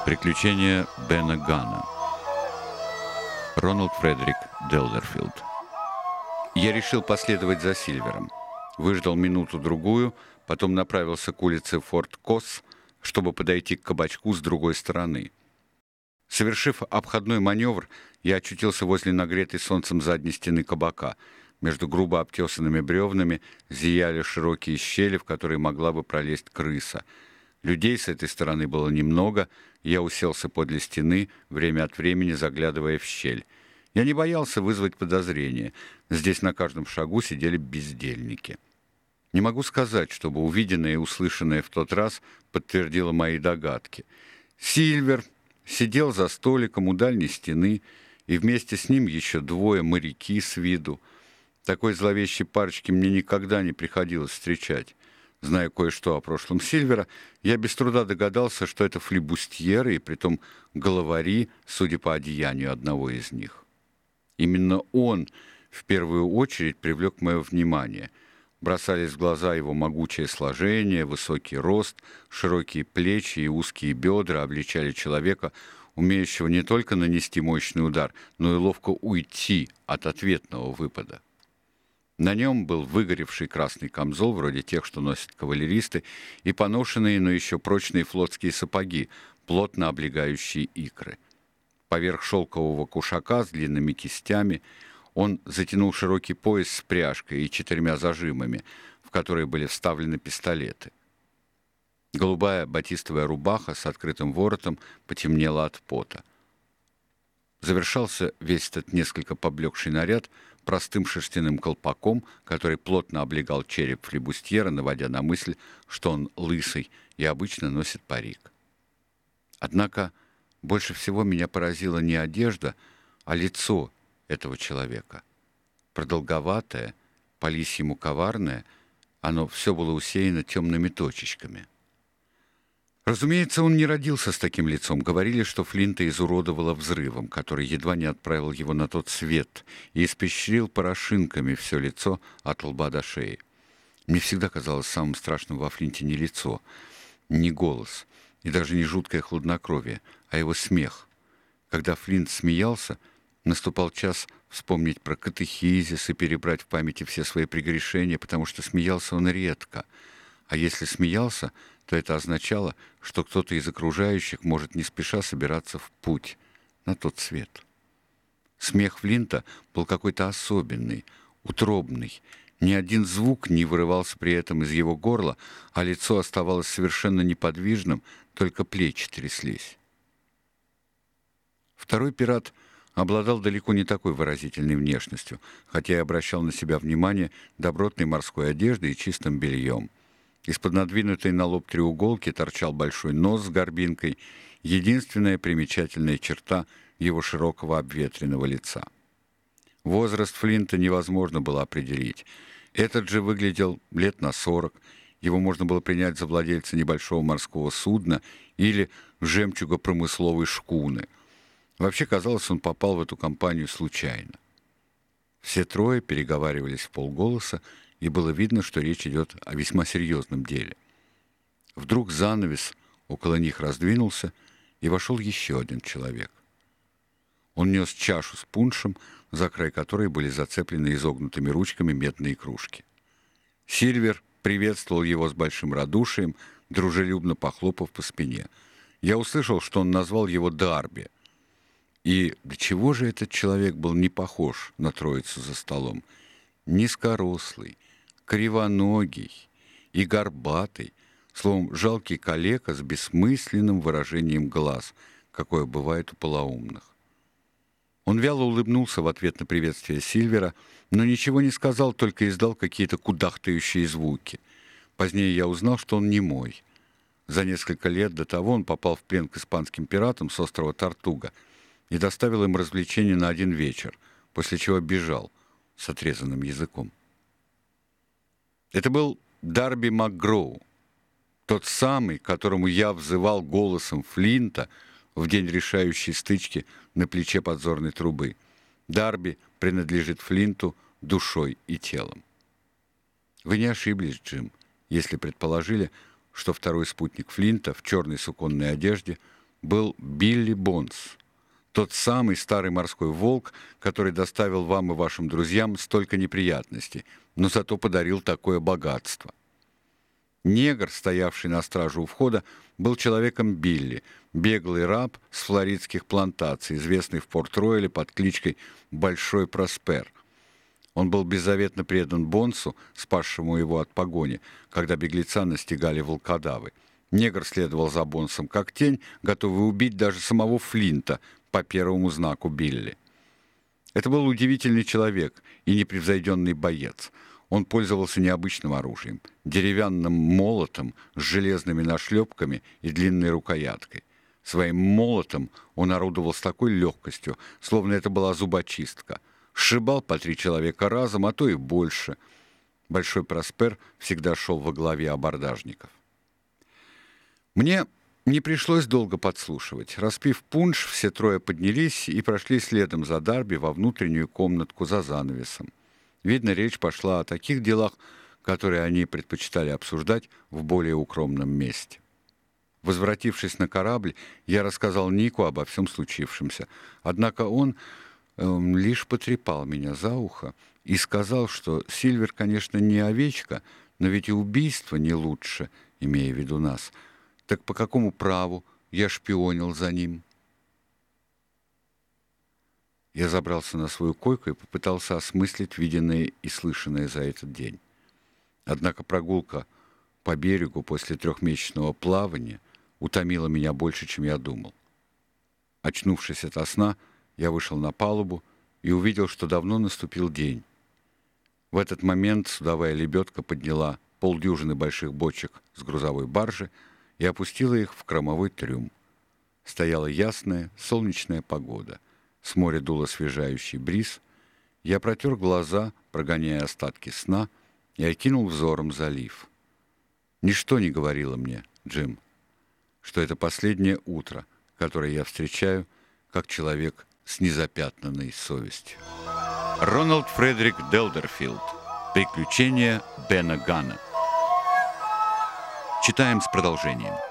Приключения Бена Ганна. Рональд Фредерик Делдерфилд. Я решил последовать за Сильвером. Выждал минуту-другую, потом направился к улице Форт Косс, чтобы подойти к кабачку с другой стороны. Совершив обходной маневр, я очутился возле нагретой солнцем задней стены кабака. Между грубо обтесанными бревнами зияли широкие щели, в которые могла бы пролезть крыса. Людей с этой стороны было немного, и я уселся подле стены, время от времени заглядывая в щель. Я не боялся вызвать подозрения. Здесь на каждом шагу сидели бездельники. Не могу сказать, чтобы увиденное и услышанное в тот раз подтвердило мои догадки. Сильвер сидел за столиком у дальней стены, и вместе с ним еще двое моряки с виду. Такой зловещей парочки мне никогда не приходилось встречать. Зная кое-что о прошлом Сильвера, я без труда догадался, что это флибустьеры, и притом головари, судя по одеянию одного из них. Именно он в первую очередь привлек мое внимание. Бросались в глаза его могучее сложение, высокий рост, широкие плечи и узкие бедра обличали человека, умеющего не только нанести мощный удар, но и ловко уйти от ответного выпада. На нем был выгоревший красный камзол, вроде тех, что носят кавалеристы, и поношенные, но еще прочные флотские сапоги, плотно облегающие икры. Поверх шелкового кушака с длинными кистями он затянул широкий пояс с пряжкой и 4 зажимами, в которые были вставлены пистолеты. Голубая батистовая рубаха с открытым воротом потемнела от пота. Завершался весь этот несколько поблекший наряд простым шерстяным колпаком, который плотно облегал череп флибустьера, наводя на мысль, что он лысый и обычно носит парик. Однако больше всего меня поразила не одежда, а лицо этого человека. Продолговатое, по-лисьему коварное, оно все было усеяно темными точечками. Разумеется, он не родился с таким лицом. Говорили, что Флинта изуродовало взрывом, который едва не отправил его на тот свет, и испещрил порошинками все лицо от лба до шеи. Мне всегда казалось самым страшным во Флинте не лицо, не голос, и даже не жуткое хладнокровие, а его смех. Когда Флинт смеялся, наступал час вспомнить про катехизис и перебрать в памяти все свои прегрешения, потому что смеялся он редко. А если смеялся, то это означало, что кто-то из окружающих может не спеша собираться в путь на тот свет. Смех Флинта был какой-то особенный, утробный. Ни один звук не вырывался при этом из его горла, а лицо оставалось совершенно неподвижным, только плечи тряслись. Второй пират обладал далеко не такой выразительной внешностью, хотя и обращал на себя внимание добротной морской одеждой и чистым бельем. Из-под надвинутой на лоб треуголки торчал большой нос с горбинкой, единственная примечательная черта его широкого обветренного лица. Возраст Флинта невозможно было определить. Этот же выглядел лет на 40. Его можно было принять за владельца небольшого морского судна или жемчугопромысловой шкуны. Вообще, казалось, он попал в эту компанию случайно. Все трое переговаривались вполголоса, и было видно, что речь идет о весьма серьезном деле. Вдруг занавес около них раздвинулся, и вошел еще один человек. Он нес чашу с пуншем, за край которой были зацеплены изогнутыми ручками медные кружки. Сильвер приветствовал его с большим радушием, дружелюбно похлопав по спине. Я услышал, что он назвал его Дарби. И до чего же этот человек был не похож на троицу за столом? Низкорослый, кривоногий и горбатый, словом, жалкий калека с бессмысленным выражением глаз, какое бывает у полоумных. Он вяло улыбнулся в ответ на приветствие Сильвера, но ничего не сказал, только издал какие-то кудахтающие звуки. Позднее я узнал, что он немой. За несколько лет до того он попал в плен к испанским пиратам с острова Тортуга и доставил им развлечение на один вечер, после чего бежал с отрезанным языком. Это был Дарби МакГроу, тот самый, которому я взывал голосом Флинта в день решающей стычки на плече подзорной трубы. Дарби принадлежит Флинту душой и телом. Вы не ошиблись, Джим, если предположили, что второй спутник Флинта в черной суконной одежде был Билли Бонс, тот самый старый морской волк, который доставил вам и вашим друзьям столько неприятностей, но зато подарил такое богатство. Негр, стоявший на страже у входа, был человеком Билли, беглый раб с флоридских плантаций, известный в Порт-Ройле под кличкой Большой Проспер. Он был беззаветно предан Бонсу, спасшему его от погони, когда беглеца настигали волкодавы. Негр следовал за Бонсом как тень, готовый убить даже самого Флинта по первому знаку Билли. Это был удивительный человек и непревзойденный боец. Он пользовался необычным оружием, деревянным молотом с железными нашлепками и длинной рукояткой. Своим молотом он орудовал с такой легкостью, словно это была зубочистка. Сшибал по 3 человека разом, а то и больше. Большой Проспер всегда шел во главе абордажников. Мне не пришлось долго подслушивать. Распив пунш, все трое поднялись и прошли следом за Дарби во внутреннюю комнатку за занавесом. Видно, речь пошла о таких делах, которые они предпочитали обсуждать в более укромном месте. Возвратившись на корабль, я рассказал Нику обо всем случившемся. Однако он лишь потрепал меня за ухо и сказал, что Сильвер, конечно, не овечка, но ведь и убийство не лучше, имея в виду нас. Так по какому праву я шпионил за ним? Я забрался на свою койку и попытался осмыслить виденное и слышанное за этот день. Однако прогулка по берегу после 3-месячного плавания утомила меня больше, чем я думал. Очнувшись ото сна, я вышел на палубу и увидел, что давно наступил день. В этот момент судовая лебедка подняла 50 больших бочек с грузовой баржи и опустила их в кормовой трюм. Стояла ясная солнечная погода. С моря дул освежающий бриз. Я протер глаза, прогоняя остатки сна, и окинул взором залив. Ничто не говорило мне, Джим, что это последнее утро, которое я встречаю как человек с незапятнанной совестью. Рональд Фредерик Делдерфилд. Приключения Бена Ганна. Читаем с продолжением.